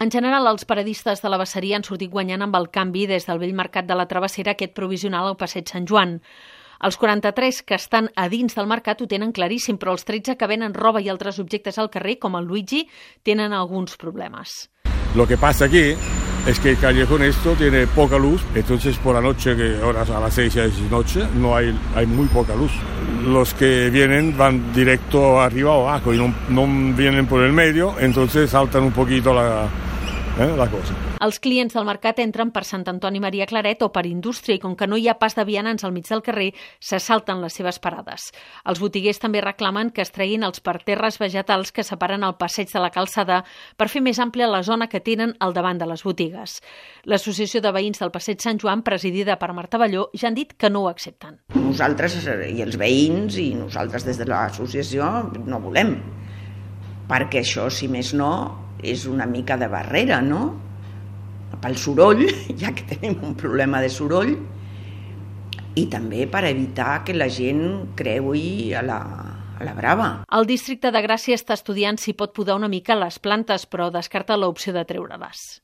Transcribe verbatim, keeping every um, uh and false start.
En general, els paradistes de la Basseria han sortit guanyant amb el canvi des del vell mercat de la Travessera a aquest provisional al Passeig Sant Joan. Els quaranta-tres que estan a dins del mercat ho tenen claríssim, però els tretze que venen roba i altres objectes al carrer, com el Luigi, tenen alguns problemes. Lo que pasa aquí es que el callejón esto tiene poca luz, entonces por la noche, que horas a las seis es noche, no hay, hay muy poca luz. Los que vienen van directo arriba o abajo y no, no vienen por el medio, entonces saltan un poquito la, eh, la cosa. Els clients del mercat entren per Sant Antoni Maria Claret o per Indústria i com que no hi ha pas de vianants al mig del carrer, se salten les seves parades. Els botiguers també reclamen que es treguin els parterres vegetals que separen el passeig de la calçada per fer més àmplia la zona que tenen al davant de les botigues. L'Associació de Veïns del Passeig Sant Joan, presidida per Marta Balló, ja han dit que no ho accepten. Nosaltres i els veïns i nosaltres des de l'associació no volem, perquè això, si més no, és una mica de barrera, no? Pel soroll, ja que tenim un problema de soroll, i també per evitar que la gent creui a la, a la brava. El districte de Gràcia està estudiant si pot podar una mica les plantes, però descarta l'opció de treure-les.